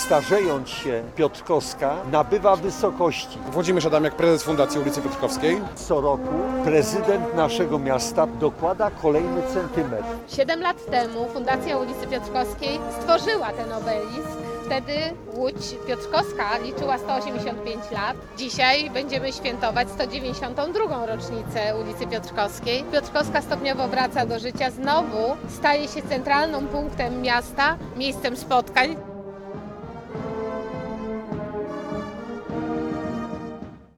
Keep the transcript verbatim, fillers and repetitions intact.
starzejąc się Piotrkowska nabywa wysokości. Włodzimierz Adamiak, prezes Fundacji ulicy Piotrkowskiej. Co roku prezydent naszego miasta dokłada kolejny centymetr. Siedem lat temu Fundacja ulicy Piotrkowskiej stworzyła ten obelisk. Wtedy Łódź Piotrkowska liczyła sto osiemdziesiąt pięć lat. Dzisiaj będziemy świętować sto dziewięćdziesiątą drugą rocznicę ulicy Piotrkowskiej. Piotrkowska stopniowo wraca do życia, znowu staje się centralnym punktem miasta, miejscem spotkań.